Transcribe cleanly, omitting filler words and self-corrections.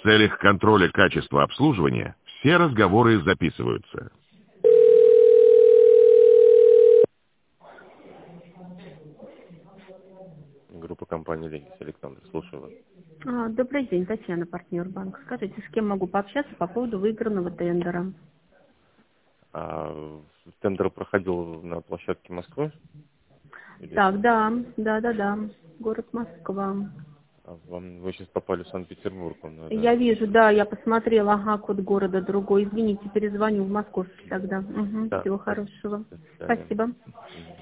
В целях контроля качества обслуживания все разговоры записываются. Группа компании «Легис», Александр, слушаю вас. Добрый день, Татьяна, партнер банка. Скажите, с кем могу пообщаться по поводу выигранного тендера? Тендер проходил на площадке Москвы? Так, да. Город Москва. Вы сейчас попали в Санкт-Петербург. Я вижу, да, я посмотрела, ага, код города другой. Извините, перезвоню в московский тогда. Да, Всего хорошего. до свидания. Спасибо.